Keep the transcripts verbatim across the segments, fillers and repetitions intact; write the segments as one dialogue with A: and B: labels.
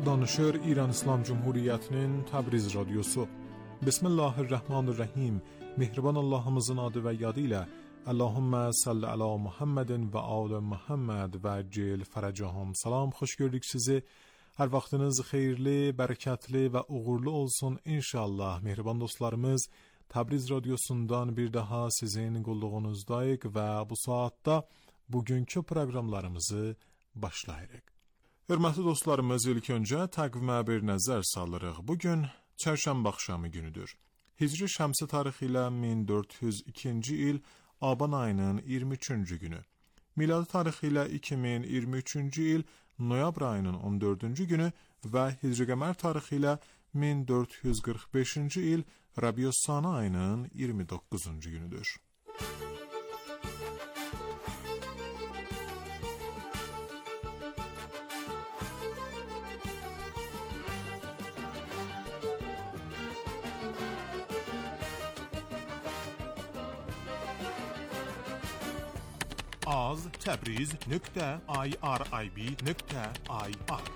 A: Danışır İran İslam Cumhuriyyətinin Təbriz radiosu. Bismillahirrahmanirrahim. Mehriban Allah'ımızın adı ve yadı ile Allahümme salli ala Muhammedin ve ala Muhammed ve cil feracahum. Salam, hoş gördük sizi. Her vaxtınız xeyirli, bərəkətli və uğurlu olsun inşallah. Mehriban dostlarımız, Təbriz radiosundan bir daha sizin qulluğunuzdayıq və bu saatda bugünkü proqramlarımızı başlayırıq. Hörmətli dostlarımız, ilk öncə təqvimə bir nəzər salırıq. Bugün çərşənbə axşamı günüdür. Hicri şəmsi tarixi ilə min dörd yüz ikinci il Aban ayının iyirmi üçüncü günü. Miladi tarixi ilə iki min iyirmi üçüncü il noyabr ayının on dördüncü günü və Hicri qəmər tarixi ilə min dörd yüz qırx beşinci il Rabiüssani ayının iyirmi doqquzuncu günüdür. az tabriz nokta irib nokta ir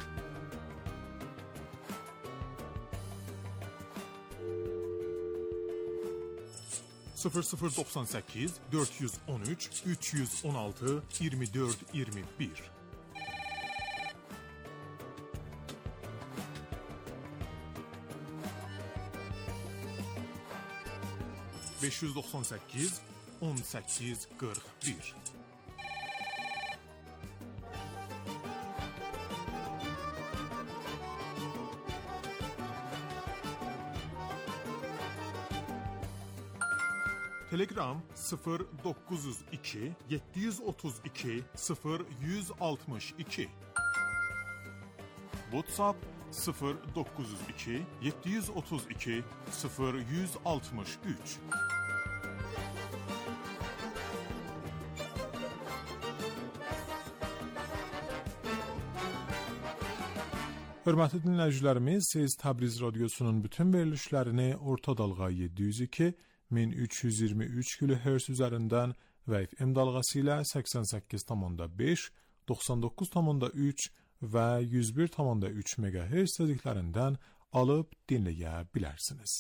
A: sıfır sıfır doksan sekiz dört yüz on üç üç yüz on altı yirmi dört yirmi bir beş yüz doksan sekiz on sekiz qırx bir Telegram sıfır dokuz yüz iki yedi yüz otuz iki sıfır yüz altmış iki WhatsApp sıfır dokuz yüz iki yedi yüz otuz iki sıfır yüz altmış üç Hörmətli dinləyicilərimiz, siz Təbriz radiosunun bütün verilişlərini orta dalğa yedi yüz iki min üç yüz iyirmi üç kilohertz üzərindən və F M dalğası ilə səksən səkkiz nöqtə beş, doxsan doqquz nöqtə üç və yüz bir nöqtə üç megahertz tezliklərindən alıb dinləyə bilərsiniz.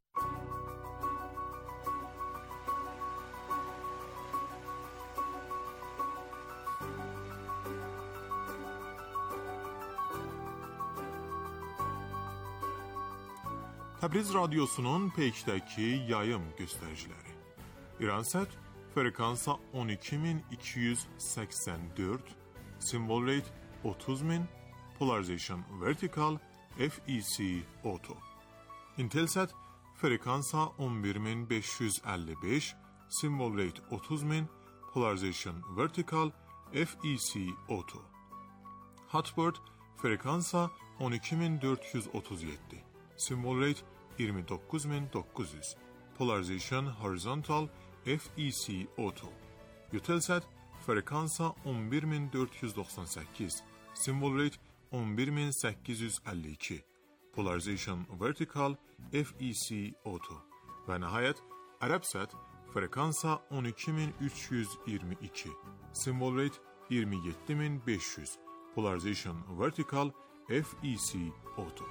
A: Təbriz radiosunun peykdəki yayım göstəriciləri. İransat frekansa on iki min iki yüz səksən dörd, symbol rate otuz min, polarization vertikal, F E C auto. Intelsat frekansa on bir min beş yüz əlli beş, symbol rate otuz min, polarization vertikal, F E C auto. Hotbird frekansa on iki min dörd yüz otuz yeddi. Symbol rate iyirmi doqquz min doqquz yüz. Polarization horizontal F E C auto. Eutelsat frekansa on bir min dörd yüz doxsan səkkiz. Symbol rate on bir min səkkiz yüz əlli iki. Polarization vertikal F E C auto. Və nəhayət Arabsat frekansa on iki min üç yüz iyirmi iki. Symbol rate iyirmi yeddi min beş yüz. Polarization vertikal F E C auto.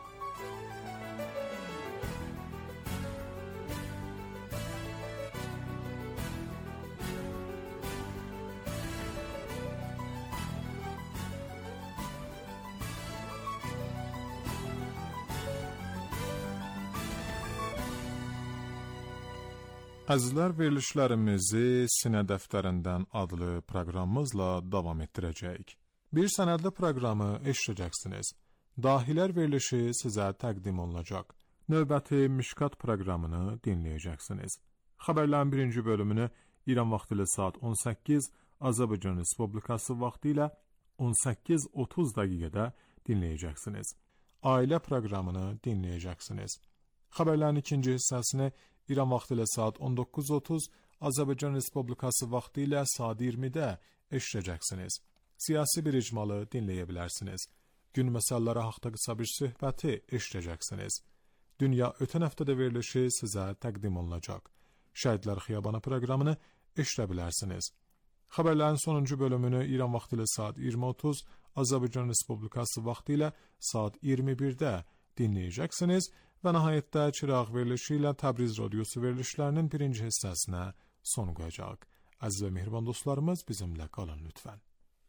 A: Əzizlər, verilişlərimizi Sinə dəftərindən adlı proqramımızla davam etdirəcəyik. Bir sənədli proqramı eşidəcəksiniz. Dahilər verilişi sizə təqdim olunacaq. Növbəti Mişkat proqramını dinləyəcəksiniz. Xəbərlərin birinci bölümünü İran vaxtı ilə saat on səkkiz, Azərbaycan Respublikası vaxtı ilə on səkkiz otuz dəqiqədə dinləyəcəksiniz. Ailə proqramını dinləyəcəksiniz. Xəbərlərin ikinci hissəsini İran vaxtı ilə saat on doqquz otuz, Azərbaycan Respublikası vaxtı ilə saat iyirmidə eşidəcəksiniz. Siyasi bir icmalı dinləyə bilərsiniz. Gün məsələləri haqqında qısa bir söhbəti eşidəcəksiniz. Dünya ötən həftədə verilişi sizə təqdim olunacaq. Şəhidlər Xiyabanı proqramını eşidə bilərsiniz. Xəbərlərin sonuncu bölümünü İran vaxtı ilə saat iyirmi otuz, Azərbaycan Respublikası vaxtı ilə saat iyirmi birdə dinləyəcəksiniz və nəhayətdə Çıraq verilişi ilə Təbriz radiosu verilişlərinin birinci hissəsinə son qoyacaq. Əziz və mehriban dostlarımız, bizimlə qalın lütfən.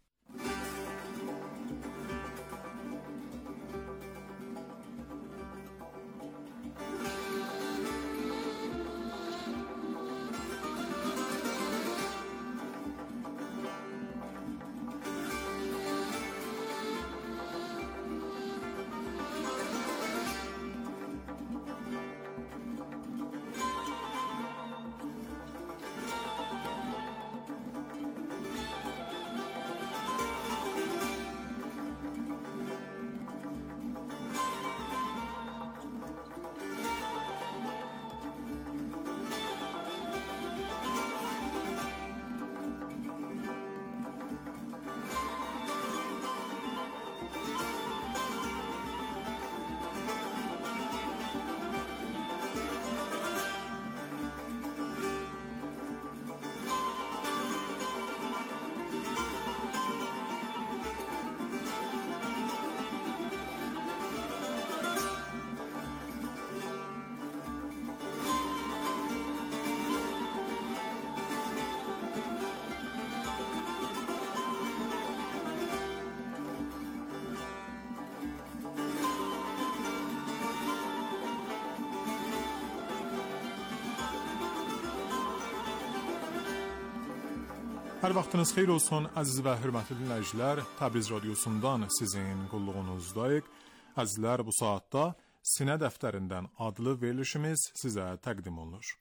A: Hər vaxtınız xeyir olsun, əziz və hörmətli dinləyicilər. Təbriz radiosundan sizin qulluğunuzdayıq. Əzizlər, bu saatda Sinə dəftərindən adlı verilişimiz sizə təqdim olunur.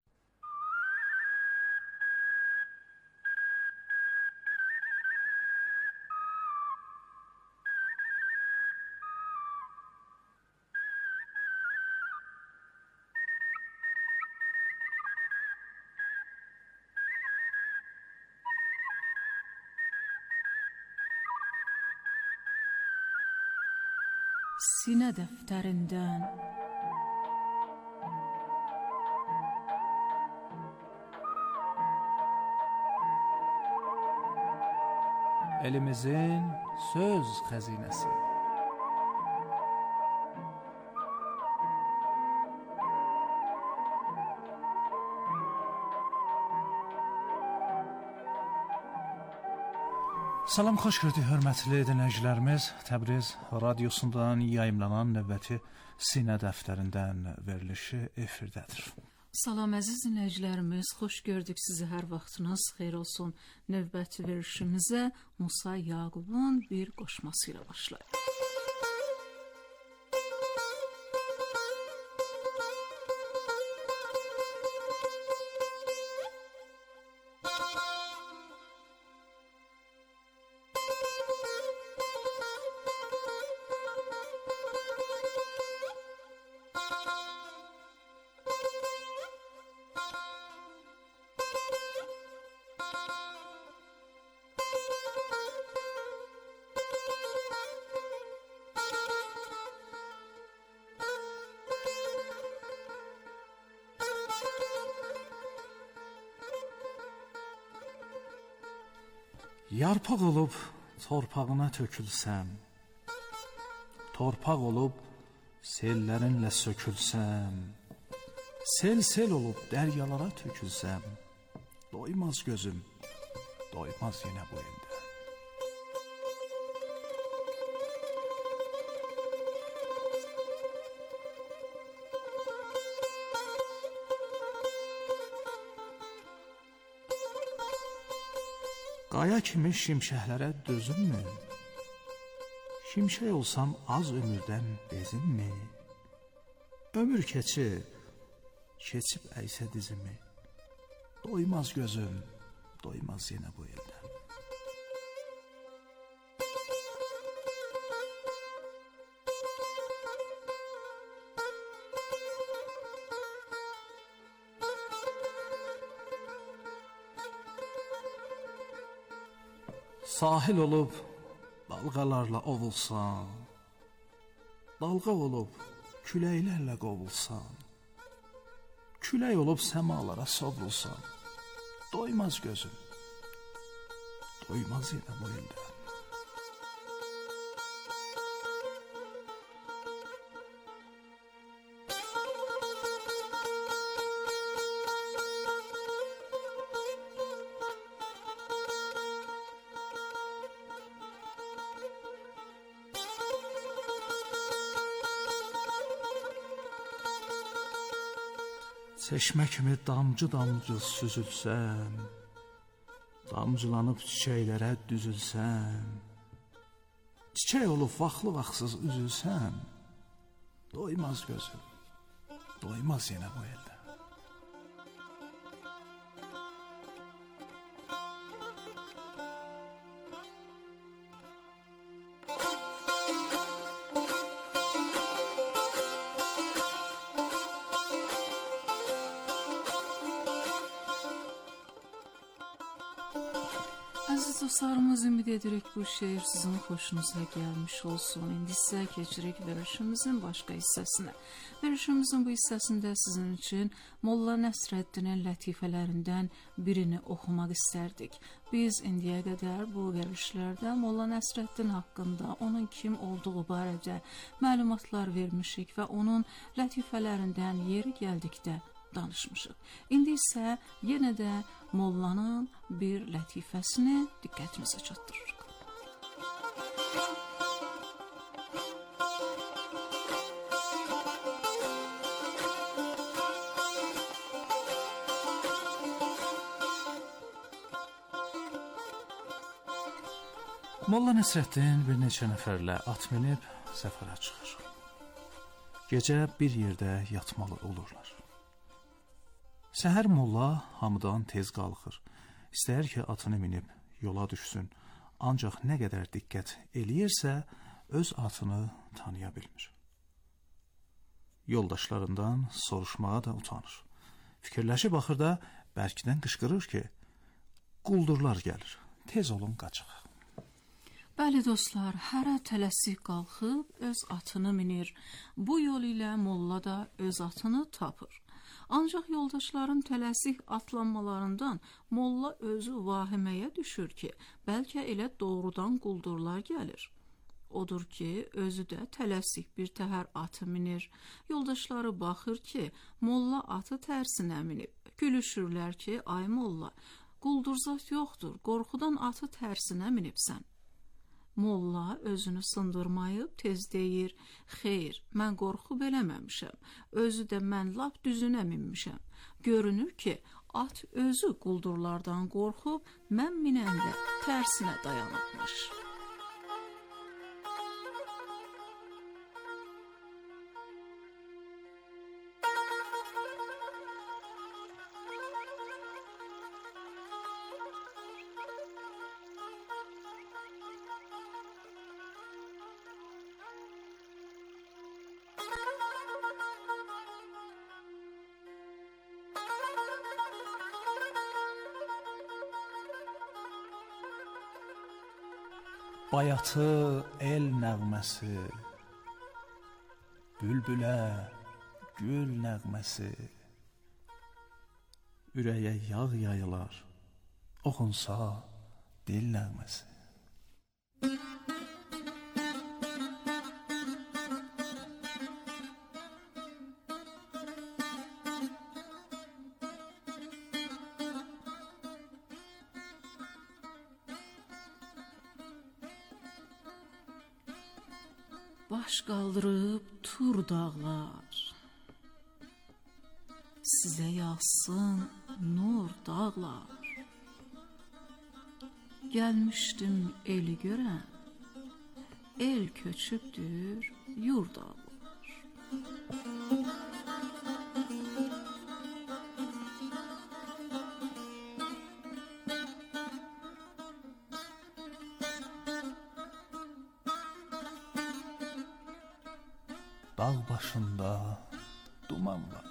B: Sinə dəftərindən
C: elimizin söz xəzinəsi. Salam, xoş gördük hörmətli dinləyicilərimiz. Təbriz radiosundan yayımlanan növbəti Sinə dəftərindən verilişi efirdədir.
B: Salam əziz dinləyicilərimiz, xoş gördük sizi, hər vaxtınız xeyir olsun. Növbəti verilişimizə Musa Yaqubun bir qoşması ilə başlayır.
C: Yarpaq olub torpağına tökülsəm, torpaq olub sellərinlə sökülsəm, sel-sel olub dəryalara tökülsəm, doymaz gözüm, doymaz yenə bu ildə. Qaya kimi şimşəklərə dözünmü? Şimşək olsam az ömürdən bezinmi? Ömür keçir, keçib əysə dizimi. Doymaz gözüm, doymaz yenə bu ildə. Sahil olub dalğalarla ovulsan, dalğa olub küləklərlə qovulsan, külək olub səmalara sovrulsan, doymaz gözüm, doymaz yenə bu eldən. Çeşmə kimi damcı-damcı süzülsəm, damcılanıb çiçəklərə düzülsəm, çiçək olub vaxtlı-vaxtsız üzülsəm, doymaz gözüm, doymaz yenə bu eldə.
B: Əziz dostlarımız, ümid edirik bu şeir sizin xoşunuza gəlmiş olsun. İndi isə keçirik verişimizin başqa hissəsinə. Verişimizin bu hissəsində sizin üçün Molla Nəsrəddinin lətifələrindən birini oxumaq istərdik. Biz indiyə qədər bu verişlərdə Molla Nəsrəddin haqqında, onun kim olduğu barədə məlumatlar vermişik və onun lətifələrindən yeri gəldikdə danışmışıq. İndi isə yenə də Mollanın bir lətifəsini diqqətimizə çatdırırıq.
C: Molla Nəsrəddin bir neçə nəfərlə at minib səfərə çıxır. Gecə bir yerdə yatmalı olurlar. Səhər molla hamıdan tez qalxır. İstəyir ki, atını minib yola düşsün. Ancaq nə qədər diqqət eləyirsə, öz atını tanıya bilmir. Yoldaşlarından soruşmağa da utanır. Fikirləşib baxır da bərkdən qışqırır ki, quldurlar gəlir, tez olun qaçıq.
B: Bəli dostlar, hərə tələsik qalxıb öz atını minir. Bu yol ilə molla da öz atını tapır. Ancaq yoldaşların tələsik atlanmalarından molla özü vahiməyə düşür ki, bəlkə elə doğrudan quldurlar gəlir. Odur ki, özü də tələsik bir təhər atı minir. Yoldaşları baxır ki, molla atı tərsinə minib. Gülüşürlər ki, ay molla, quldurzat yoxdur, qorxudan atı tərsinə minibsən. Molla özünü sındırmayıb tez deyir, xeyr, mən qorxub eləməmişəm, özü də mən lap düzünə minmişəm. Görünür ki, at özü quldurlardan qorxub, mən minəndə tərsinə dayanıbmış.
C: Bayatı el nəğməsi, bülbülə gül nəğməsi, ürəyə yağ yayılar, oxunsa dil nəğməsi.
B: Baş qaldırıb tur dağlar, sizə yağsın nur dağlar. Gəlmişdim eli görən, el köçübdür yurd ağlar.
C: Dağ başında duman var,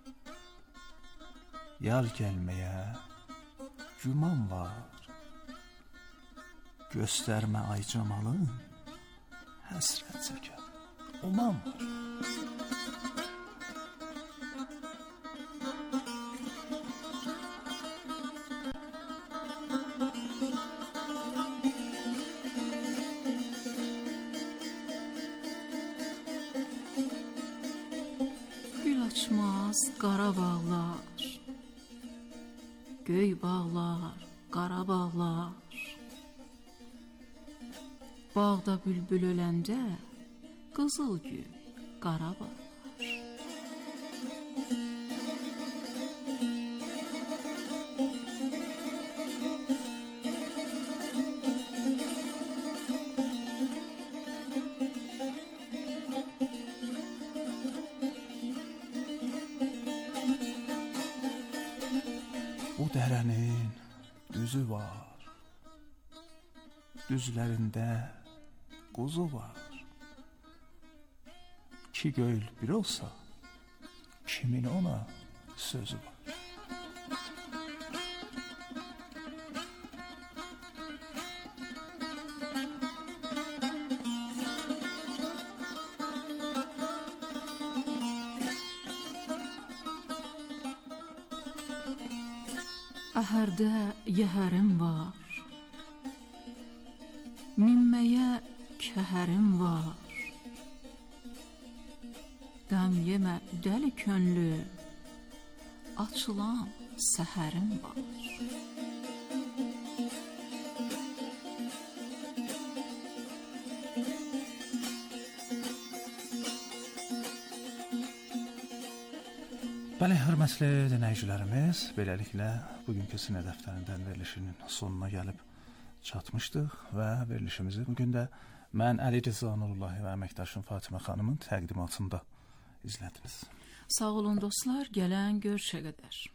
C: yar gəlməyə güman var. Göstərmə ay camalın, həsrət çəkər uman var.
B: açmaz qara bağlar, göy bağlar, qara bağlar. Bağda bülbül öləndə, qızıl gül, qara bağlar.
C: Bu dərənin düzü var, düzlərində quzu var. İki göl bir olsa, kimin ona sözü var?
B: Əhərdə yəhərim var, minməyə kəhərim var. Qəm yemə dəli könlü, açılan səhərim var.
C: Bəli, hörmətli dinləyicilərimiz, beləliklə bugünkü Sinə dəftərindən verilişinin sonuna gəlib çatmışdıq və verilişimizi bugün də mən Əli Rza Nurullahi və əməkdaşım Fatimə xanımın təqdimatında izlədiniz.
B: Sağ olun dostlar, gələn görüşə qədər.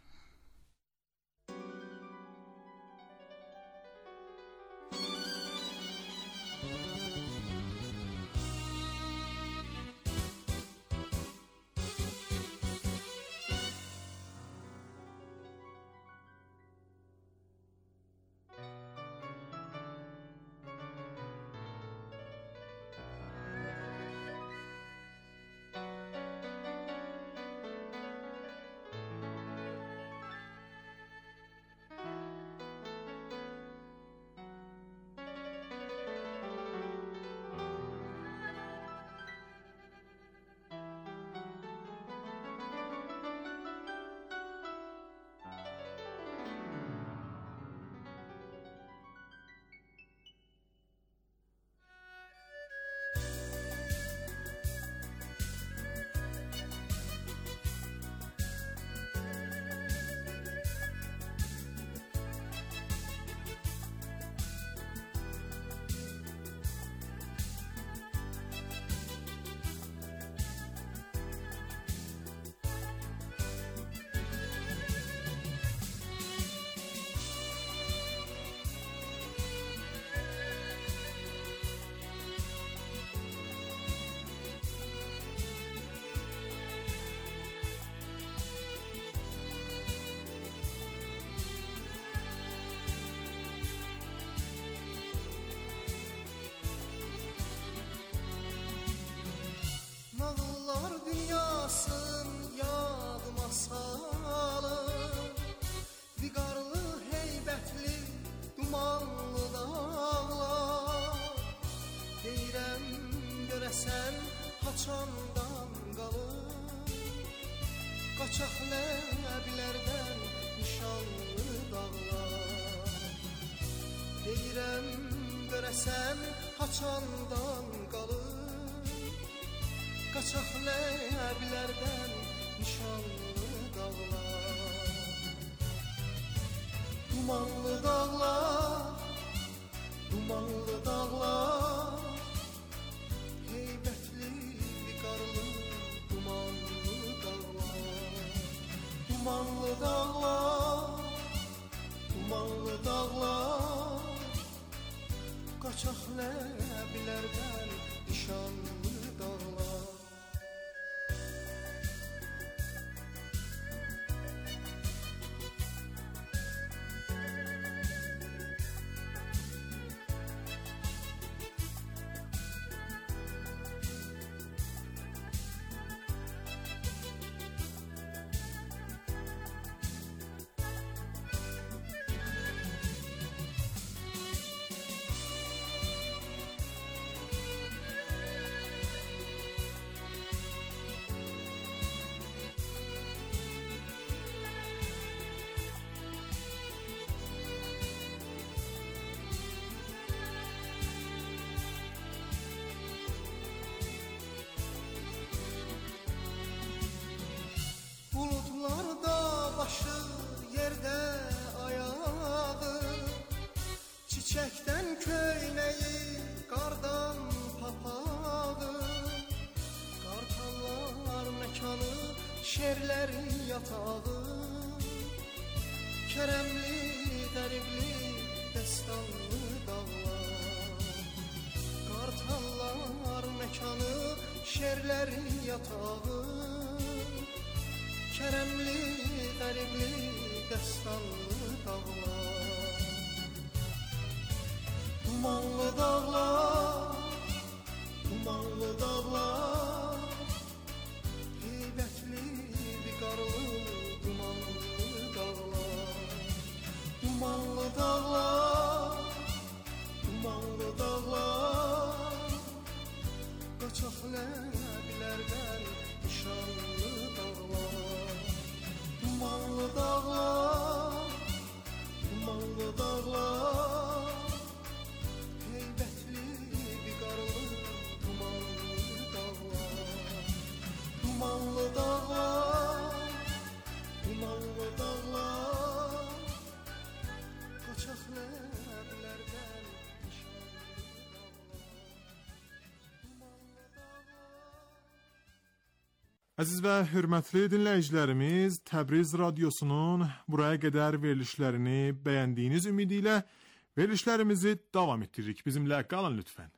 D: Haçandan qalır, qaçaq ləblərdən nişanlı dağlar. Deyirəm, görəsən haçandan qalır, qaçaq ləblərdən nişanlı dağlar. Dumanlı dağlar, dumanlı dağlar, dumanlı dağlar, dumanlı dağlar, qaçaq ləblərdən nişanlı dağlar. şerlerin yatağı, keremli, deribli, destanlı dağlar, kartallar mekanı, şerlerin yatağı, keremli, deribli, destanlı dağlar. Dumanlı dağlar, dumanlı dağlar, heybətli, viqarlı, dumanlı dağlar. Dumanlı dağlar, dumanlı dağlar, qaçaq ləblərdən nişanlı dağlar. Dumanlı dağlar, dumanlı dağlar, heybətli, viqarlı, dumanlı dağlar. Dumanlı dağlar, dumanlı dağlar, qaçaq ləblərdən nişanlı dağlar. Dumanlı dağlar.
A: Əziz və hörmətli dinləyicilərimiz, Təbriz Radiosunun buraya qədər verilişlərini bəyəndiyiniz ümidi ilə verilişlərimizi davam etdiririk. Bizimlə qalın lütfən.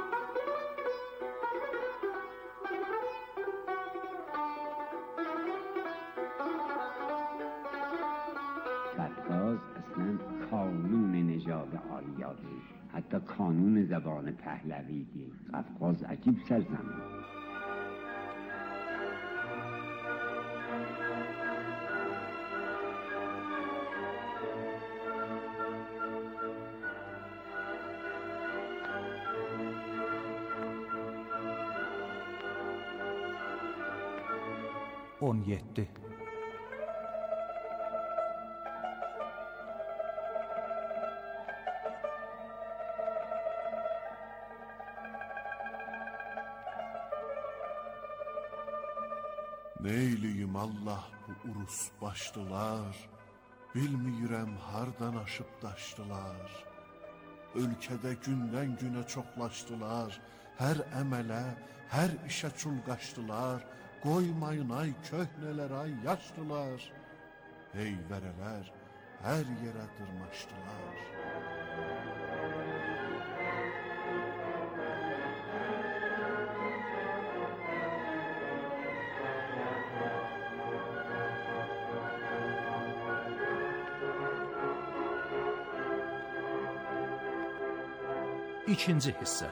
E: قفقاز اصلا کانون نژاد آریاده، حتی کانون زبان پهلویه. قفقاز عجیب سرزمین.
C: on yeddi.
F: Neyliyim Allah bu urus başdılar, bilmiyirəm hardan aşıb daşdılar. Ölkədə gündən günə çoxlaşdılar, hər əmələ, hər işə çulqaşdılar. Qoymayın ay köhnələr ay yaşdılar, heyvərələr hər yerə dırmaşdılar.
C: İkinci hissə.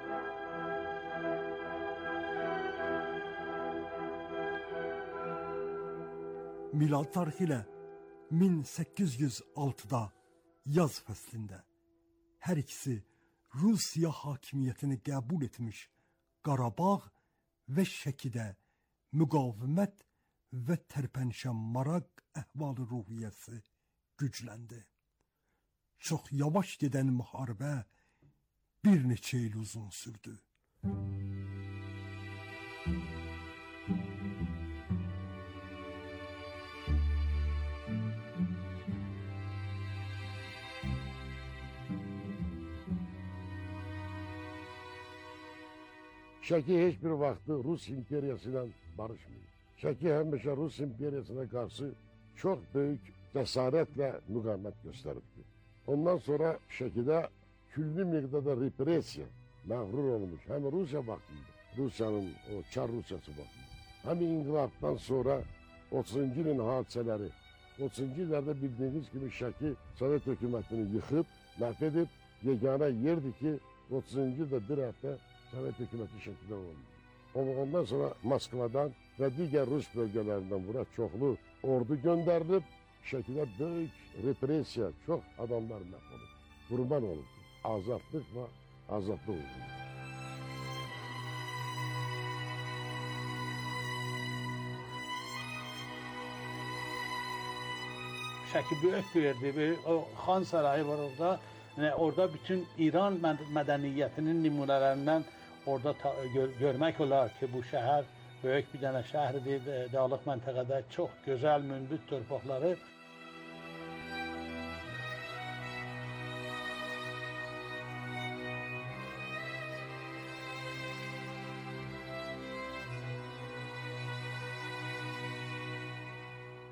G: Milad tarixi ilə min səkkiz yüz altıda yaz fəslində hər ikisi Rusiya hakimiyyətini qəbul etmiş Qarabağ və Şəkidə müqavimət və tərpənişə maraq əhval-ı ruhiyyəsi gücləndi. Çox yavaş gedən müharibə bir neçə il uzun sürdü.
H: Şəki heç bir vaxtı Rus imperiyası ilə barışmıyor. Şəki həmişə Rus imperiyasına qarşı çox böyük cəsarətlə müqavimət göstəribdir. Ondan sonra Şəkidə külli miqdarda repressiya məğrur olmuş. Həm Rusiya vaxtında, Rusiyanın o Çar Rusiyası vaxtında. Həm inqilabdan sonra otuzuncu ilin hadisələri, otuzuncu illərdə bildiyiniz kimi Şəki Sovet hökumətini yıxıb, məhv edib, yeganə yerdir ki, otuzuncu ildə bir həftə Sovet hökuməti Şəkidə oldu. Ondan sonra Moskvadan və digər Rus bölgələrindən bura çoxlu ordu göndərilib, Şəkidə böyük repressiya, çox adamlar məhv olub, qurban olub. Azadlıq və azadlıq oldu.
I: Şəki böyük bir yerdir. O Xan Sarayı var orada. Yəni, orada bütün İran mədəniyyətinin nümunələrindən orada gör görmək olar ki, bu şəhər böyük bir dənə şəhərdir. Dağlıq məntəqədə çox gözəl, münbit torpaqları.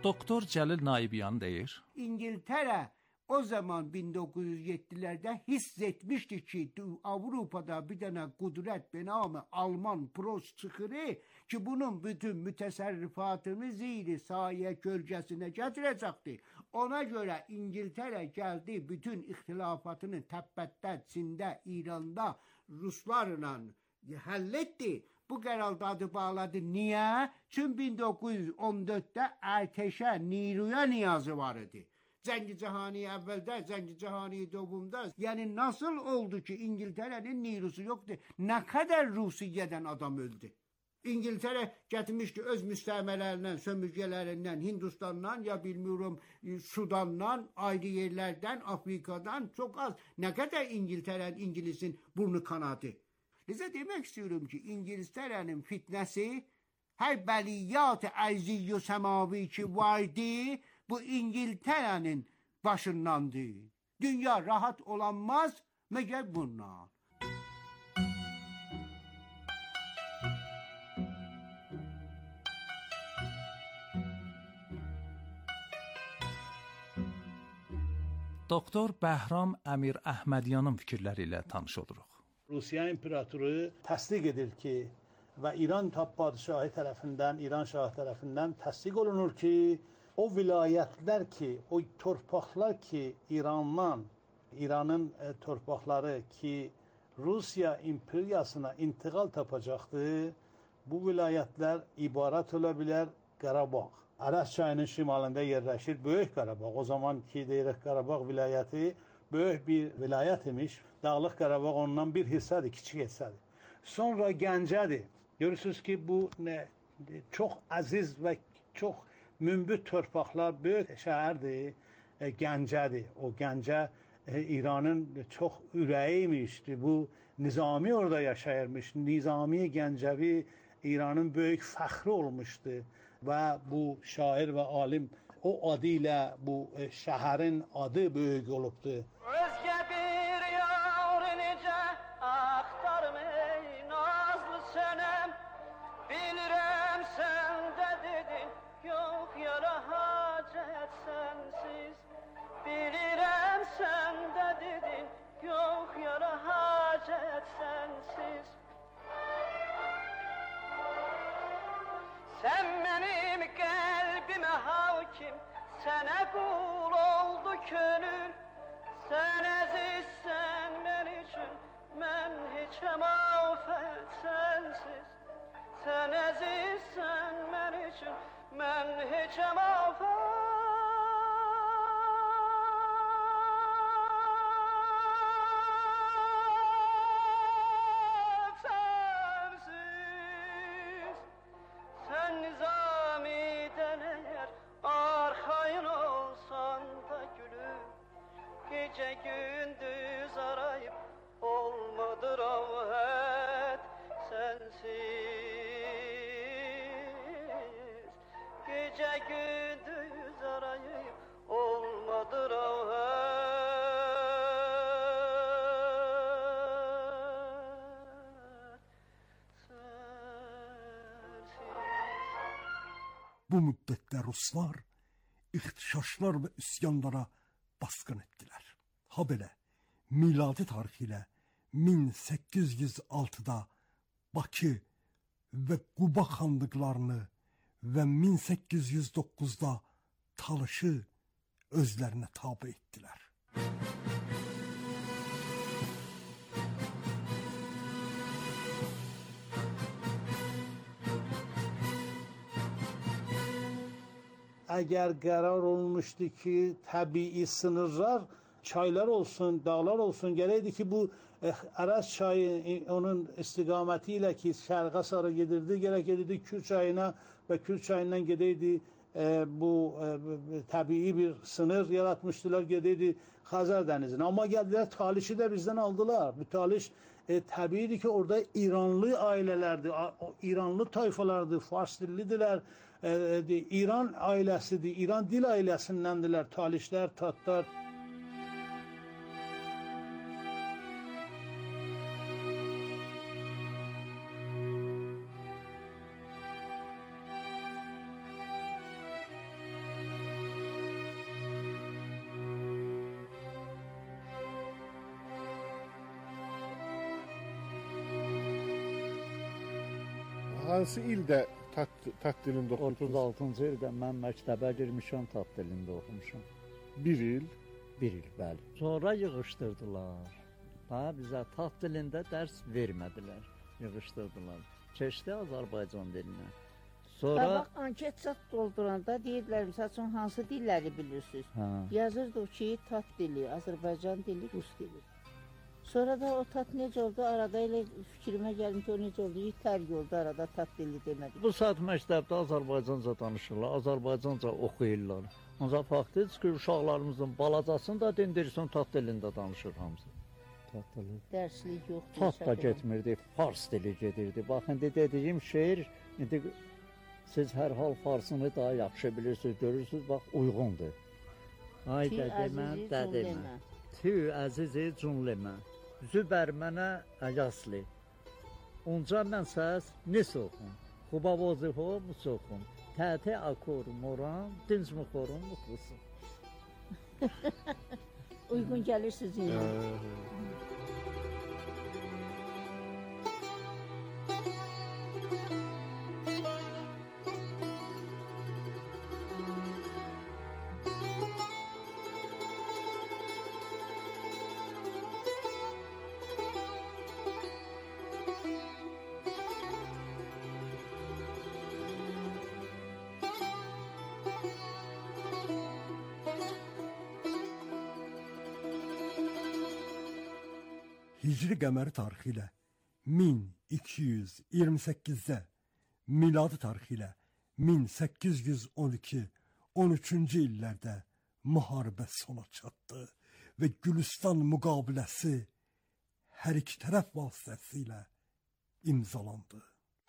C: Doktor Cəlil Naibiyan deyir:
J: İngiltere o zaman bin dokuz yüz yedilerde hissetmişti ki Avrupa'da bir tane kudret benamı Alman pros çıkırı ki bunun bütün mütesarrifatını zihri sahiye gölgesine getirecekti. Ona göre İngiltere geldi bütün ihtilafatını Tebbet'te, Çin'de, İran'da Ruslarla halletti. Bu kararda adı bağladı. Niye? Çünkü bin dokuz yüz on dörtte ateşe, niruya niyazı vardı. Cengi Cihani evvelde, Cengi Cihani doğumda. Yani nasıl oldu ki İngiltere'nin nirusu yoktu? Ne kadar Rusiye'den adam öldü? İngiltere getirmişti öz müstemelerinden, sömürgelerinden, Hindistan'dan ya bilmiyorum Sudan'dan, ayrı yerlerden, Afrika'dan çok az. Ne kadar İngiltere'nin, İngiliz'in burnu kanadı. Lize demek istiyorum ki İngiltere'nin fitnesi her beliyat-ı azizü semavi ki vardı, bu İngiltere'nin başındandı. Dünya rahat olamaz meğer bunlar.
C: Doktor Bəhram Əmir Əhmədyanın fikirləri ilə tanış oluruq.
I: Rusiya imperatoru təsdiq edir ki və İran padşahı tərəfindən, İran şahı tərəfindən təsdiq olunur ki, o vilayətlər ki, o torpaqlar ki, İrandan, İranın e, torpaqları ki, Rusiya imperiyasına intiqal tapacaqdır, bu vilayətlər ibarət ola bilər Qarabağ. Aras çayının şimalında yerləşir Böyük Qarabağ. O zaman ki, deyirik Qarabağ vilayəti böyük bir vilayət imiş. Dağlıq Qarabağ ondan bir hissədir, kiçik hissədir. Sonra Gəncədir. Görürsünüz ki, bu ne, çox əziz və çox mümbit torpaqlar, böyük şəhərdir, e, Gəncədir. O Gəncə e, İranın çox ürəyi imişdi. Bu Nizami orada yaşayırmış. Nizami Gəncəvi İranın böyük fəxri olmuşdu. Və bu şair və alim o adı ilə bu e, şəhərin adı böyük olubdu.
D: Özgə bir yar necə axtarmay nazlı sənəm, bilirəm sən də dedin, yox yara hacət sənsiz. Bilirəm sən də dedin, yox yara hacət sənsiz. Sen benim kalbime hakim, sana kul oldu gönül. Sen azizsen ben için, ben hiçem affet sensiz. Sen azizsen ben için, ben hiçem affet. Gece gündüz arayıp olmadı rahat sensiz. Gece gündüz arayıp olmadı rahat sensiz.
G: Bu müddətdə Ruslar ixtişaşlar və üsyanlara baskın ettiler. Ha belə, miladi tarixi ilə min səkkiz yüz altıda Bakı və Quba xanlıqlarını və min səkkiz yüz doqquzda Talışı özlərinə tabe etdilər.
I: Eğer karar olmuştu ki tabii sınırlar, çaylar olsun, dağlar olsun, gerekli ki bu e, Aras çayı onun istikametiyle ki şərqə sarı gedirdi, gerek gedirdi Kür çayına ve Kür çayından gedeydi e, bu e, tabii bir sınır yaratmıştılar, gedeydi Xəzər dənizine. Ama geldiler Taliş'i de bizden aldılar. Bu Taliş e, tabiiydi ki orada İranlı ailelerdi, İranlı tayfalardı, Fars dillidiler. E, de, İran ailesidir, İran dil ailesindendiler Talişler, Tatlar.
F: hansı ildə tat, tat dilində
K: otuz
F: oxudunuz?
K: altıncı ildə mən məktəbə girmişəm, tat dilində oxumuşam.
F: Bir il.
K: Bir il, bəli. Sonra yığışdırdılar. Daha bizə tat dilində dərs vermədilər, yığışdırdılar. Keçdi Azərbaycan dilinə. Sonra
L: Qabaq anket çat dolduranda deyirdilər, məsəl üçün hansı dilləri bilirsiniz?
K: Hə.
L: Yazırdıq ki, tat dili, Azərbaycan dili, rus dili. Sonra da o tat necə oldu? Arada elə fikrimə gəldim ki, o necə oldu? Yitər oldu arada tat dili demədik.
K: Bu saat məktəbdə Azərbaycanca danışırlar, Azərbaycanca oxuyurlar. Ancaq faktdır ki, uşaqlarımızın balacasını da dindirsin, tat dilində danışır hamısı. Tat dili.
L: Dərslik yoxdur.
K: Tat da getmirdi, fars dili gedirdi. Bax, indi dediyim şeir, indi siz hər hal farsını daha yaxşı bilirsiniz, görürsünüz, bax, uyğundur. Ay dədəmə, dədəmə. Tü əzizi cümləmə. Zübər mənə əyasli. Onca mən səs nis oxum. Xuba vazifə musoxum. Tətə akor moran, dinc müxorum mutlusun.
L: Uyğun gəlir sizinlə.
G: Hicri qəməri tarixi ilə min iki yüz iyirmi səkkizdə, miladi tarixi ilə min səkkiz yüz on iki on üçüncü illərdə müharibə sona çatdı və Gülüstan müqaviləsi hər iki tərəf vasitəsilə imzalandı.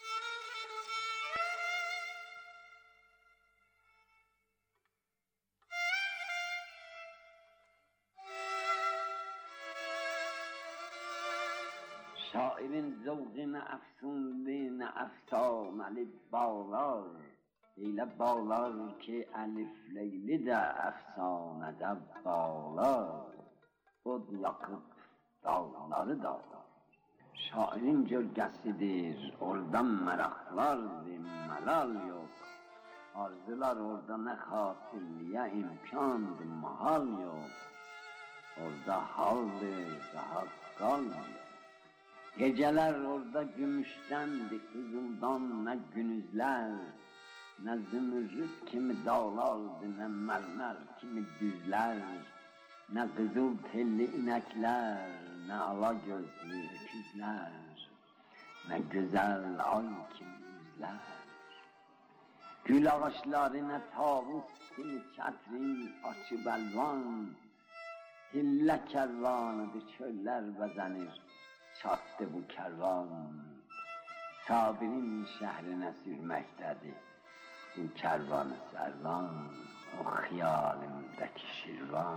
E: Şairin zevqine efsunluğine efsaneli bağlar, Elə bağlar ki Elif Leyli de efsanede bağlar, Od yakıp dağları dağlar. Şairin gölgesidir, oradan meraklar melal yok. Arzular orada ne hatırlıya imkandı mahal yok. Orada haldır, daha kalmıyor. Geceler orada gümüştendi, kızıldan ne günüzler, ne zümrüt kimi dağlardı, ne mermer kimi düzler, ne kızıl telli inekler, ne ala gözlü öküzler, ne güzel ay kimi yüzler. Gül ağaçları ne tavus kimi çatrin açıp elvan, hille kervanıdır çöller bezenir. Çattı bu kervan, Sabirin şehrine sürmektedir bu kervanı servan, o hayalimdeki şirvan.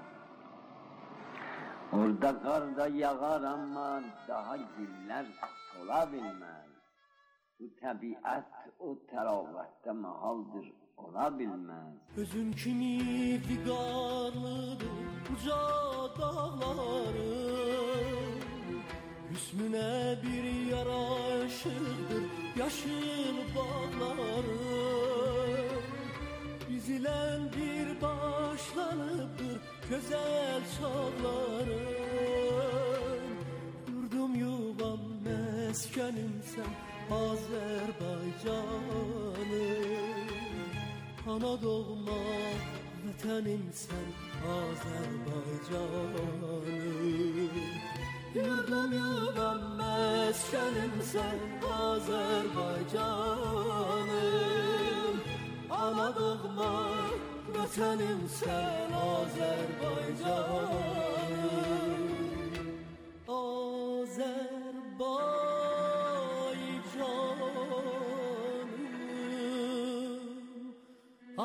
E: Orada kar da yağar ama daha güller olabilmez. Bu tabiat o teravette mahaldır, olabilmez.
M: Özün kimi figarlıdır uca dağları, Hüsnüne bir yaraşırdır yaşıl bağları. Bizilen bir başlanıptır güzel çağların. Yurdum yuvam meskenim sen Azerbaycanım. Ana doğma vatanım sen Azerbaycanım. Yurdum yuvam meskenim sen Azerbaycanım. Ana doğma vatanım sen Azerbaycanım. Azerbaycanım,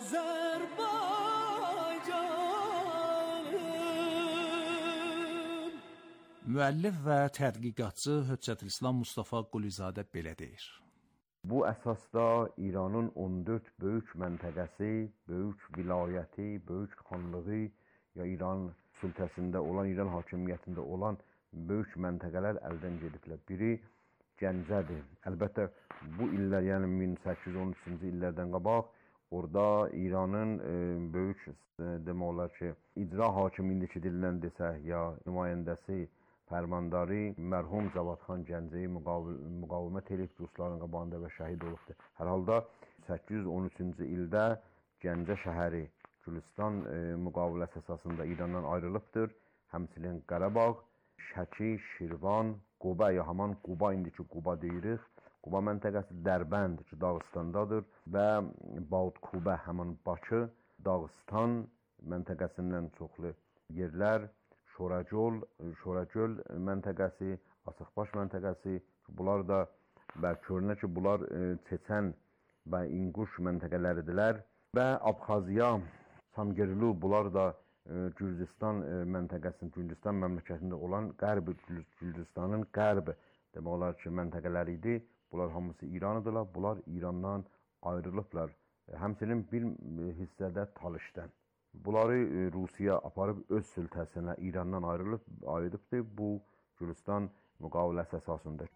M: Azerbaycanım.
C: Müəllif və tədqiqatçı Höccətülislam Mustafa Qulizadə belə deyir.
N: Bu əsasda İranın on dörd böyük məntəqəsi, böyük vilayəti, böyük xanlığı ya İran sultəsində olan, İran hakimiyyətində olan böyük məntəqələr əldən gediblər. Biri Gəncədir. Əlbəttə bu illər, yəni min səkkiz yüz on üçüncü illərdən qabaq orada İranın e, böyük e, demək olar ki, icra hakimi indiki dillə desək ya nümayəndəsi, fərmandarı mərhum Cavadxan Gəncəyi müqavimət edib rusların qabağında və şəhid olubdur. Hər halda səkkiz yüz on üçüncü ildə Gəncə şəhəri Gülüstan e, müqaviləsi əsasında İrandan ayrılıbdır. Həmçinin Qarabağ, Şəki, Şirvan, Quba ya haman Quba indiki Quba deyirik. Quba məntəqəsi Dərbənd ki, Dağıstandadır və Baudkubə, həmin Bakı, Dağıstan məntəqəsindən çoxlu yerlər, Şoragöl, Şoragöl məntəqəsi, Açıqbaş məntəqəsi, bunlar da və görünür ki, bunlar e, Çeçən və İnquş məntəqələridirlər və Abxaziya, Samgerlu, bunlar da e, Gürcistan e, məntəqəsinin, Gürcistan məmləkətində olan Qərb Gürcistanın qərb demək olar ki, məntəqələri idi. Bunlar hamısı İranıdırlar, bunlar İrandan ayrılıblar. Həmçinin bir hissədə Talişdən. Bunları Rusiya aparıb öz sültəsinə İrandan ayrılıb, ayrılıbdır bu Gürcistan müqaviləsi əsasında.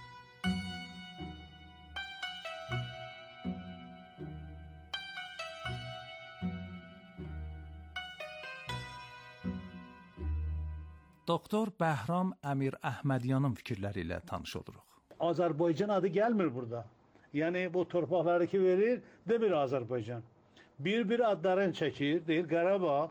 C: Doktor Bəhram Əmir Əhmədyanın fikirləri ilə tanış oluruq.
I: Azərbaycan adı gəlmir burada. Yəni bu torpaqları ki verir, demir Azərbaycan. Bir-bir adlarını çəkir, deyir Qarabağ,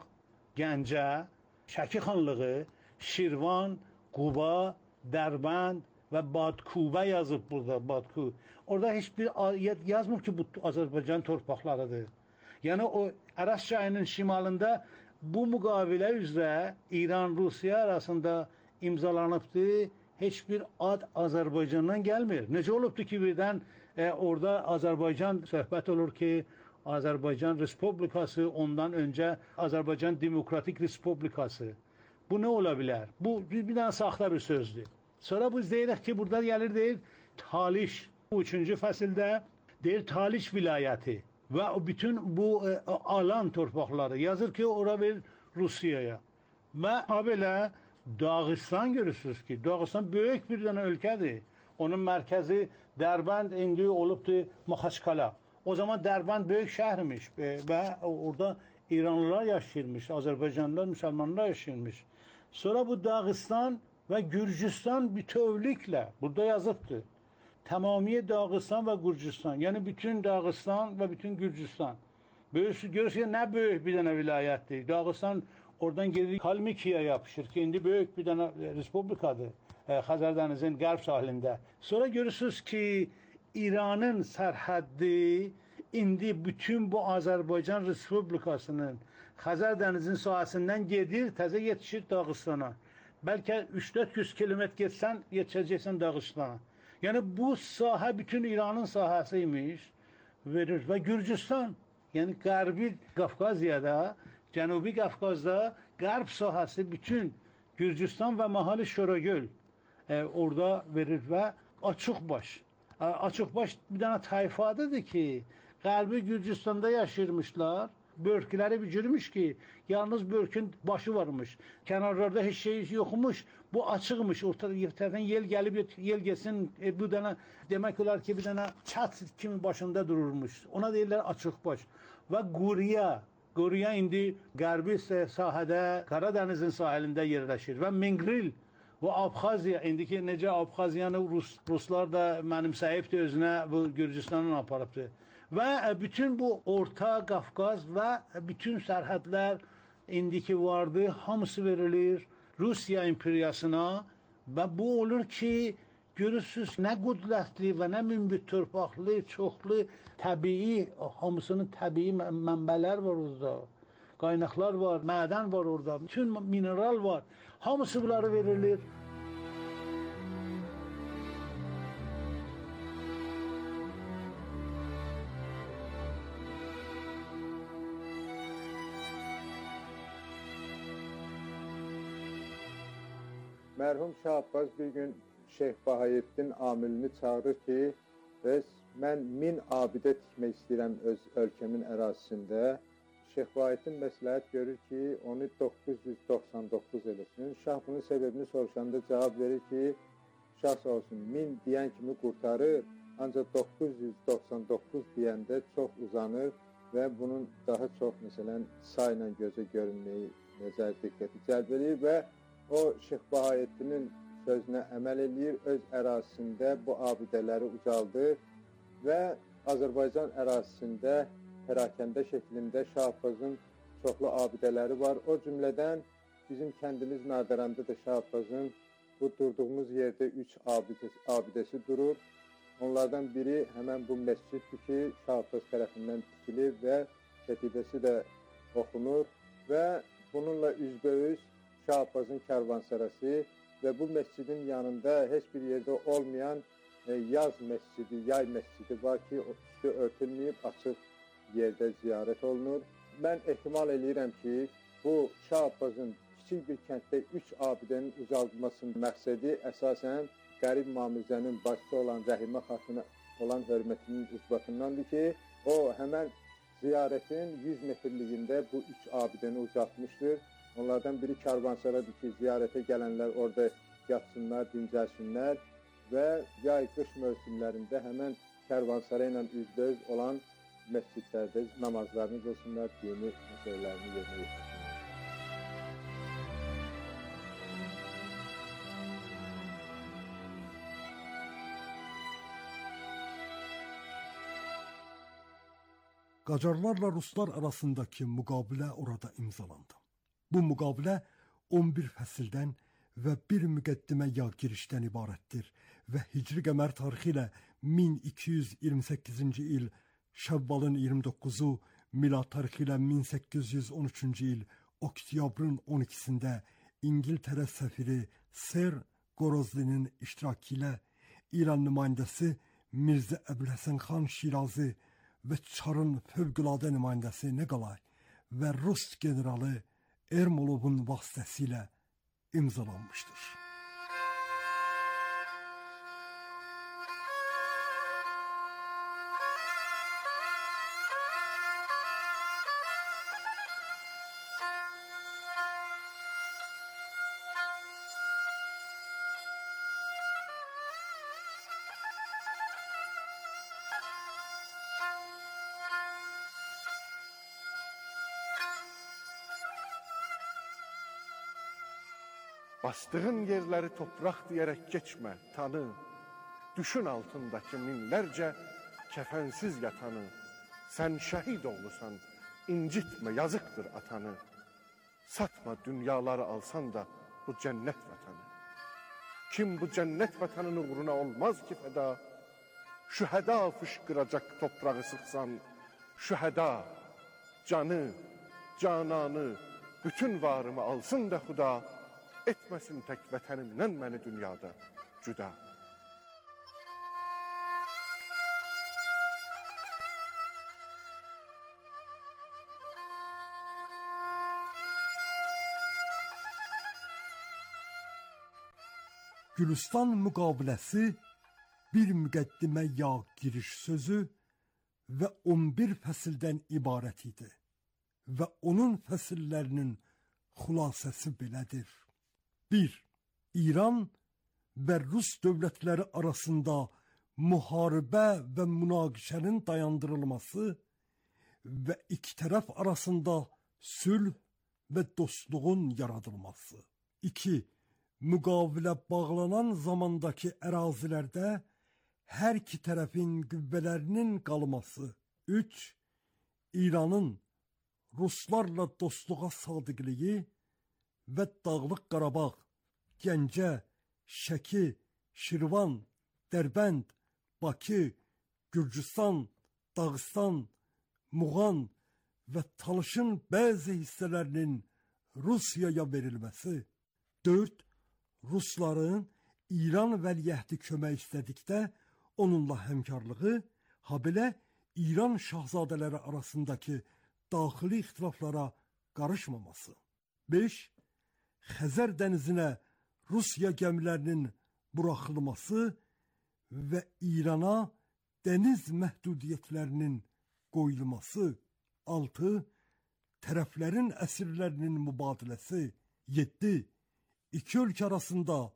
I: Gəncə, Şəki xanlığı, Şirvan, Quba, Dərbənd və Badkubə yazıb burada, Badku. Orada heç bir yazmır ki, bu Azərbaycan torpaqlarıdır. Yəni o Araz çayının şimalında bu müqavilə üzrə İran-Rusiya arasında imzalanıbdır. Heç bir ad Azərbaycandan gəlmir. Necə olubdur ki, birdən e, orada Azərbaycan söhbət olur ki, Azərbaycan Respublikası, ondan öncə Azərbaycan Demokratik Respublikası. Bu nə ola bilər? Bu bir dənə saxta bir sözdür. Sonra biz deyirik ki, burada gəlir deyir Taliş. Bu üçüncü fəsildə deyir Taliş vilayəti və bütün bu e, alan torpaqları yazır ki, ora verir Rusiyaya. Və belə Dağıstan görürsünüz ki, Dağıstan böyük bir dənə ölkədir. Onun mərkəzi Dərbənd indi olubdur Maxaçkala. O zaman Dərbənd böyük şəhərmiş və orada İranlılar yaşayırmış, Azərbaycanlılar, müsəlmanlar yaşayırmış. Sonra bu Dağıstan və Gürcistan bütövlüklə burada yazıbdır. Tamamiye Dağıstan və Gürcistan. Yəni bütün Dağıstan və bütün Gürcistan. Görürsünüz ki, nə böyük bir dənə vilayətdir. Dağıstan oradan gelir Kalmiki'ye yapışır ki, indi büyük bir tane respublikadır e, Xəzər dənizinin qərb sahilində. Sonra görürsünüz ki, İranın sərhəddi indi bütün bu Azərbaycan Respublikasının Xəzər dənizinin sahəsindən gedir, təzə yetişir Dağıstana. Bəlkə üç dörd yüz kilometr getsən, yetişəcəksən Dağıstana. Yəni bu sahə bütün İranın sahəsiymiş verir və Gürcistan, yəni Qərbi Qafqaziyada, Cənubi Qafqazda qərb sahəsi bütün Gürcistan və Mahali Şoragöl e, orada verir və Açıqbaş. E, Açıqbaş bir dənə tayfadıdır ki, Qərbi Gürcistanda yaşayırmışlar. Bölgələri bicirmiş ki, yalnız bölgün başı varmış. Kənarlarda heç şey yoxmuş. Bu açıqmış. Ortada yerdən yel gəlib, yel gəlsin. E, bu dənə demək olar ki, bir dənə çat kimi başında dururmuş. Ona deyirlər Açıqbaş. Və Quriya. Quriya indi qərbi sahədə Qaradənizin sahilində yerləşir. Və Mingril və Abxaziya, indiki necə Abxaziyanı Rus, Ruslar da mənimsəyibdir, özünə bu Gürcistanın aparıbdır. Və bütün bu Orta Qafqaz və bütün sərhədlər indiki vardı, hamısı verilir Rusiya imperiyasına və bu olur ki, görürsünüz nə qüdrətli və nə münbit torpaqlı, çoxlu təbii, hamısının təbii mənbələr var orada. Qaynaqlar var, mədən var orada, bütün mineral var. Hamısı bunları verilir.
O: Mərhum Şah Abbas bir gün Şeyx Bahayeddin amilini çağırır ki, bəs mən min abidə tikmək istəyirəm öz ölkəmin ərazisində. Şeyx Bahayeddin məsləhət görür ki, onu doqquz yüz doxsan doqquz eləsin. Şah bunun səbəbini soruşanda cavab verir ki, şah sağ olsun min deyən kimi qurtarır, ancaq doqquz yüz doxsan doqquz deyəndə çox uzanır və bunun daha çox məsələn sayla gözə görünməyi nəzər diqqəti cəlb edir və o Şeyx Bahayəddinin sözünə əməl eləyir, öz ərazisində bu abidələri ucaldır və Azərbaycan ərazisində pərakəndə şəklində Şah Abbasın çoxlu abidələri var. O cümlədən bizim kəndimiz Nardaranda da Şah Abbasın bu durduğumuz yerdə üç abidəsi, abidəsi durur. Onlardan biri həmən bu məsciddir ki, Şah Abbas tərəfindən tikilib və kətibəsi də oxunur və bununla üzbəüz Şah Abbasın kərvansarası və bu məscidin yanında heç bir yerdə olmayan e, yaz məscidi, yay məscidi var ki, üstü örtülməyib, açıq yerdə ziyarət olunur. Mən ehtimal edirəm ki, bu Şah Abbasın kiçik bir kənddə üç abidənin ucaldılmasının məqsədi əsasən qərib Mamizənin başçı olan Rəhimə xatına olan hörmətinin ucbatındandır ki, o həmən ziyarətin yüz metrliyində bu üç abidəni ucaltmışdır. Onlardan biri karvansaradır ki, ziyarətə gələnlər orada yatsınlar, dincəlsinlər və yay-qış mövsümlərində həmən kərvansara ilə üzbəüz olan məscidlərdə namazlarını qılsınlar, dini məsələlərini yerinə yetirsinlər.
G: Qacarlarla Ruslar arasındakı müqabilə orada imzalandı. Bu müqabilə on bir fəsildən və bir müqəddimə ya girişdən ibarətdir və Hicri qəmər tarixi ilə min iki yüz iyirmi səkkizinci il Şəvvalın iyirmi doqquzu, milad tarixi ilə min səkkiz yüz on üçüncü il oktyabrın on ikisində İngiltərə səfiri Sir Gorozlinin iştirakı ilə İran nümayəndəsi Mirzə Əbülhəsən xan Şirazi və Çarın fövqüladə nümayəndəsi Neqalay və Rus generalı Ermolovun vasitəsilə imzalanmışdır.
F: Bastığın yerləri topraq deyərək keçmə, tanı. Düşün altındakı minlərcə kəfənsiz yatanı. Sən şəhid oğlusan, incitmə, yazıqdır atanı. Satma dünyaları alsan da bu cənnət vətanı. Kim bu cənnət vətanının uğruna olmaz ki fəda, şühəda fışqıracaq toprağı sıxsan, şühəda, canı, cananı, bütün varımı alsın da xuda, etməsin tək vətənimdən məni dünyada cüda.
G: Gülüstan müqaviləsi bir müqəddimə ya giriş sözü və on bir fəsildən ibarət idi və onun fəsillərinin xülasəsi belədir. bir. İran və Rus dövlətləri arasında müharibə və münaqişənin dayandırılması və iki tərəf arasında sülh və dostluğun yaradılması. iki. Müqavilə bağlanan zamandakı ərazilərdə hər iki tərəfin qüvvələrinin qalması. üç. İranın Ruslarla dostluğa sadiqliyi və Dağlıq Qarabağ, Gəncə, Şəki, Şirvan, Dərbənd, Bakı, Gürcüstan, Dağıstan, Muğan və Talışın bəzi hissələrinin Rusiyaya verilməsi. dörd. Rusların İran vəliəhdi kömək istədikdə onunla həmkarlığı, habelə İran şahzadələri arasındakı daxili ixtilaflara qarışmaması. beş. Xəzər dənizinə Rusiya gəmilərinin buraxılması və İrana dəniz məhdudiyyətlərinin qoyulması. altı. Tərəflərin əsirlərinin mübadiləsi. yeddi. İki ölkə arasında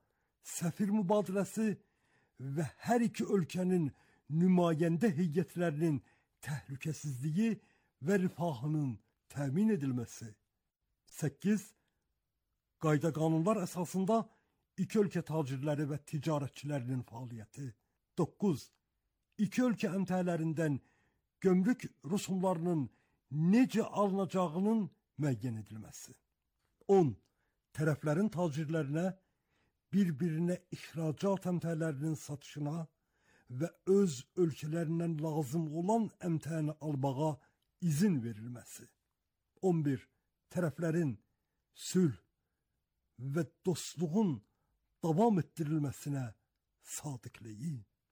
G: səfir mübadiləsi və hər iki ölkənin nümayəndə heyətlərinin təhlükəsizliyi və rifahının təmin edilməsi. səkkiz. Qayda qanunlar əsasında iki ölkə tacirləri və ticarətçilərinin fəaliyyəti. doqquz. İki ölkə əmtələrindən gömrük rüsumlarının necə alınacağının müəyyən edilməsi. on. Tərəflərin tacirlərinə bir-birinə ixracat əmtələrinin satışına və öz ölkələrindən lazım olan əmtəni almağa izin verilməsi. on bir. Tərəflərin sülh və dostluğun davam etdirilməsinə sadiqliyi.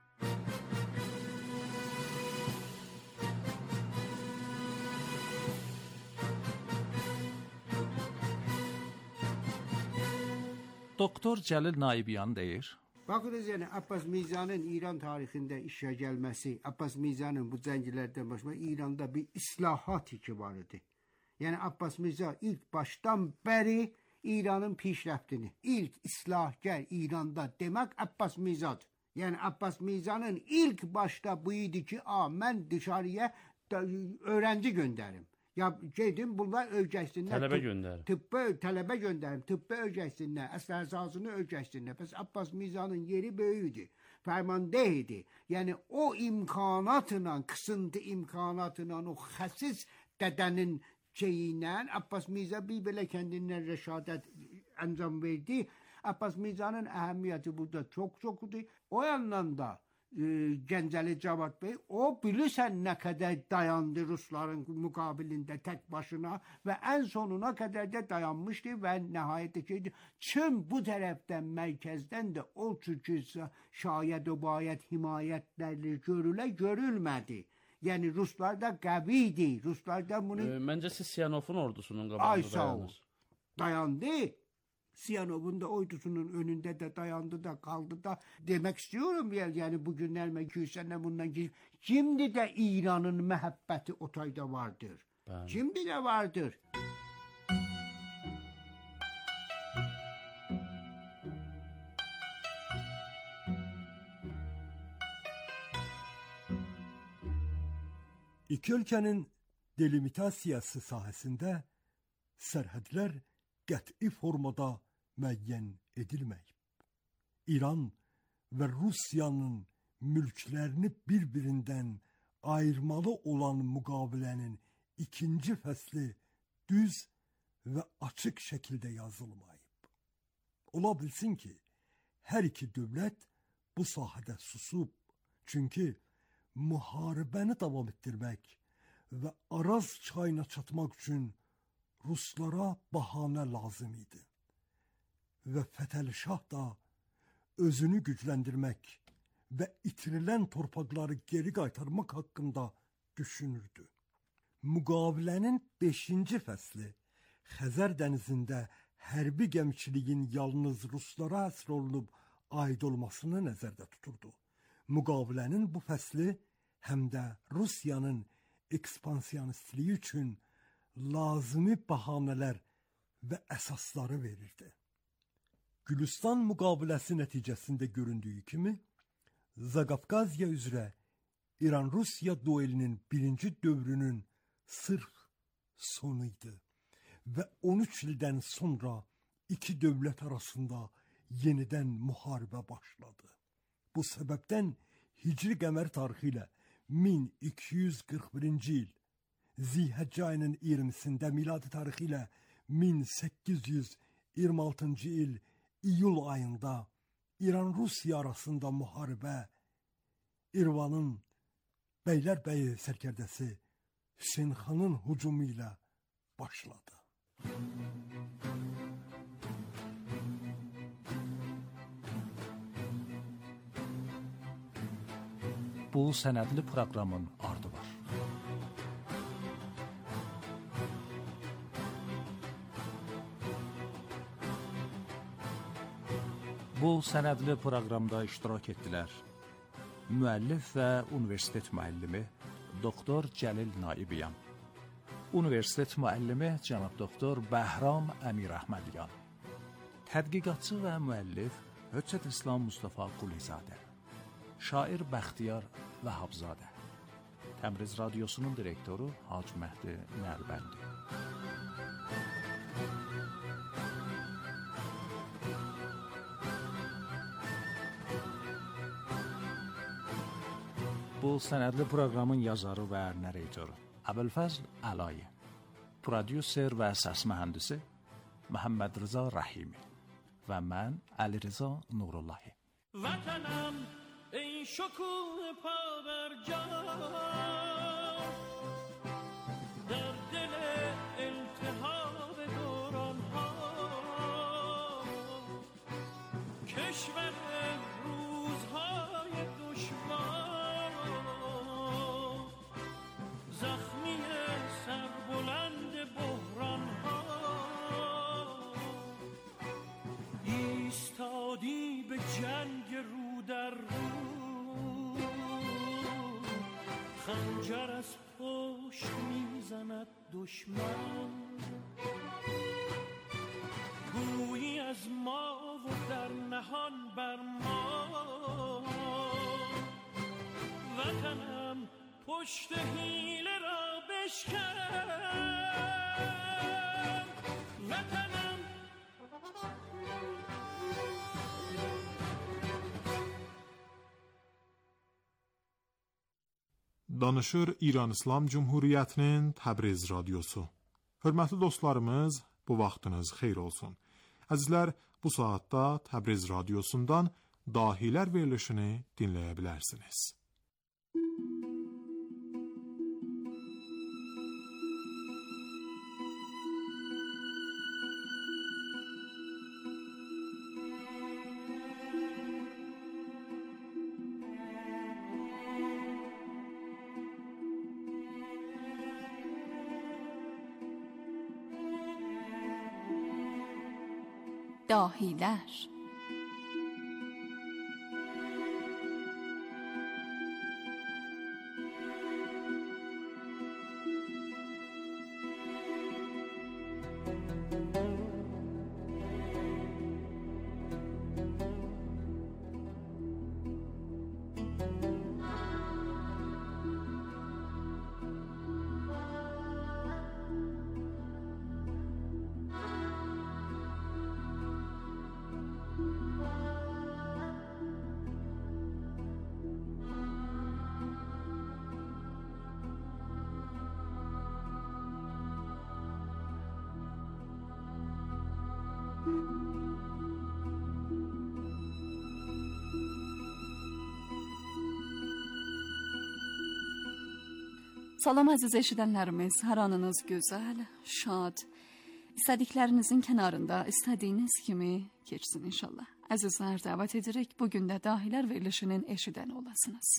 C: Doktor Cəlil Naibyan deyir.
J: Bakırız yani Abbas Mizan'ın İran tarihinde işe gelmesi, Abbas Mizan'ın bu zencilerden başına İran'da bir islahat iki vardı. Yani Abbas Mirza ilk baştan beri İran'ın pişrəftini, ilk islahgər İran'da demek Abbas Mirza'dır. Yani Abbas Mirza'nın ilk başta buydu ki, a, ben dışarıya da, öğrenci gönderim. Ya gedim bunlar öyrəşsinlər.
P: Tələbə göndərim.
J: Tıbbə, tələbə göndərim, tıbbə öyrəşsinlər, əsər əsasını öyrəşsinlər. Pəs Abbas Mirza'nın yeri böyüdü, fərmandeh idi. Yəni o imkanatla, qısıntı imkanatla, o xəsis dədənin şeyinlə Abbas Mirza bir belə kendindən rəşadət əncam verdi. Abbas Mirza'nın əhəmiyyəti burada çox çoxdur. O yandan da e, Gəncəli Cavad Bey, o bilirsən nə qədər dayandı Rusların müqabilində tək başına və ən sonuna qədər də dayanmışdı və nəhayətdə ki, tüm bu tərəfdən, mərkəzdən də o çünki şayət o bayət himayətləri görülə görülmədi. Yəni Ruslar da qəviydi. Ruslar da bunu...
P: E, məncə siz Siyanovun ordusunun qabağında dayanır.
J: Dayandı. Siyanov'un da ordusunun önünde de dayandı da kaldı da demek istiyorum ya, yani bugünler iki yüz sene bundan ki şimdi de İran'ın mehabbeti otayda vardır. Ben... Şimdi de vardır.
G: İki ölkənin delimitasiyası sahəsində sərhədlər qəti formada müəyyən edilməyib. İran və Rusiyanın mülklərini bir-birindən ayırmalı olan müqavilənin ikinci fəsli düz və açıq şəkildə yazılmayıb. Ola bilsin ki, hər iki dövlət bu sahədə susub, çünki müharibəni davam etdirmək və Araz çayına çatmaq üçün Ruslara bahanə lazım idi. Və Fətəli Şah da özünü gücləndirmək və itirilən torpaqları geri qaytarmaq haqqında düşünürdü. Müqavilənin beşinci fəsli Xəzər dənizində hərbi gəmiçiliyin yalnız Ruslara əsr olunub aid olmasını nəzərdə tuturdu. Müqavilənin bu fəsli həm də Rusiyanın ekspansiyonistliyi üçün lazımi bahanələr və əsasları verirdi. Gülüstan müqaviləsi nəticəsində göründüyü kimi, Zaqafqaziya üzrə İran-Rusiya duelinin birinci dövrünün sırf sonu idi və on üç ildən sonra iki dövlət arasında yenidən müharibə başladı. Bu səbəbdən Hicri qəmər tarixi ilə min iki yüz qırx birinci il, Zilhəccə ayının iyirmisində miladi tarixi ilə min səkkiz yüz iyirmi altıncı il iyul ayında İran-Rusiya arasında müharibə İrvanın Bəylərbəyi sərkərdəsi Hüseyn xanın hücumu ilə başladı.
C: Bu sənədli proqramın ardı var. Bu sənədli proqramda iştirak etdilər müəllif və universitet müəllimi doktor Cəlil Naibyan, universitet müəllimi cənab doktor Bəhram Əmirəhmədyan, tədqiqatçı və müəllif Höccət İslam Mustafa Qulizadə, şair Bəxtiyar Vəhabzadə, Təbriz Radiosunun direktoru Hacı Məhdi Nərbəndi. Bu sənədli proqramın yazarı və narratoru Əbülfəzl Əlayi, prodüser və səs mühəndisi Məhəmməd Rıza Rəhimi və mən Əli Rıza Nurullahi.
M: Vətənəm ey şokul pavərcan, در دل التهاب دوران ها کشور روزهای دشوار زخمی سربلند بحران ها ایستادی به جنگ رو در رو خنجر از پشت میزند دشمن گویی از ما و در نهان بر ما وطنم پشت حیله را بشکن وطنم
A: Danışır İran İslam Cumhuriyyətinin Təbriz Radiosu. Hörmətli dostlarımız, bu vaxtınız xeyir olsun. Əzizlər, bu saatda Təbriz Radiosundan Dahilər verilişini dinləyə bilərsiniz.
B: Dahiler. Salam əziz eşidənlərimiz, hər anınız gözəl, şad, istədiklərinizin kənarında istədiyiniz kimi keçsin inşallah. Əzizlər, dəvət edirik, bugün də Dahilər verilişinin eşidən olasınız.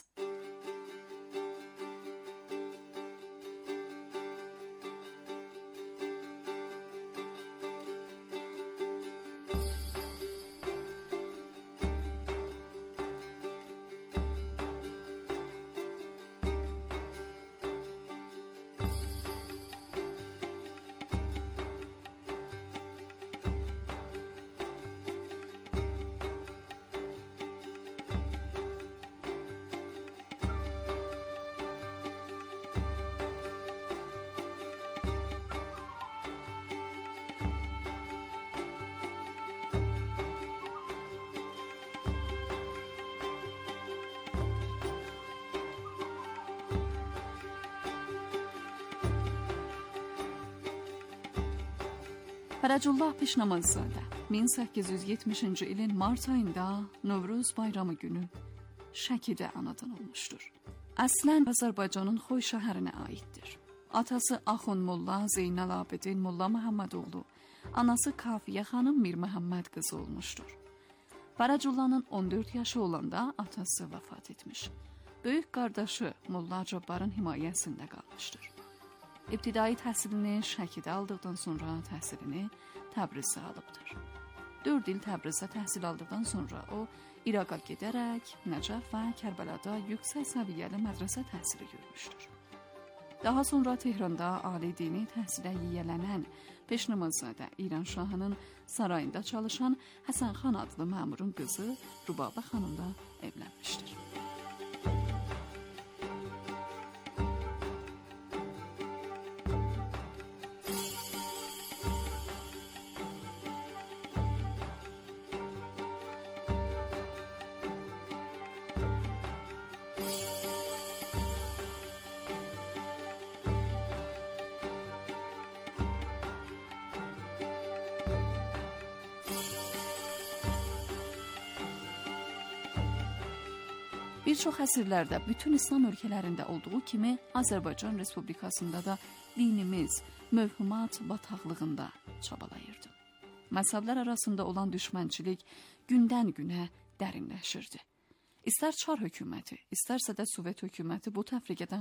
B: Fərəcullah Pişnamazzadə min səkkiz yüz yetmişinci ilin mart ayında Novruz bayramı günü Şəkidə anadan olmuşdur. Əslən Azərbaycanın Xoy şəhərinə aiddir. Atası Axund Molla Zeynəl Abidin Molla Məhəmmədoğlu, anası Kafiyə xanım Mir Məhəmməd qızı olmuşdur. Fərəcullahın on dörd yaşı olanda atası vəfat etmiş. Böyük qardaşı Molla Cabbarın himayəsində qalmışdır. İbtidai təhsilini Şəkidə aldıqdan sonra təhsilini Təbrizdə alıbdır. dörd il Təbrizdə təhsil aldıqdan sonra o İraqa gedərək Nəcəf və Kərbəlada yüksək səviyyəli mədrəsə təhsili görmüşdür. Daha sonra Tehranda ali dini təhsilə yiyələnən Peşnəmazadə İran şahının sarayında çalışan Həsən xan adlı məmurun qızı Rubabə xanımla evlənmişdir. Bir çox əsrlərdə bütün İslam ölkələrində olduğu kimi Azərbaycan Respublikasında da dinimiz mövhumat bataqlığında çabalayırdı. Məzhəblər arasında olan düşmənçilik gündən günə dərinləşirdi. İstər Çar hökuməti, istərsə də Sovet hökuməti bu təfriqədən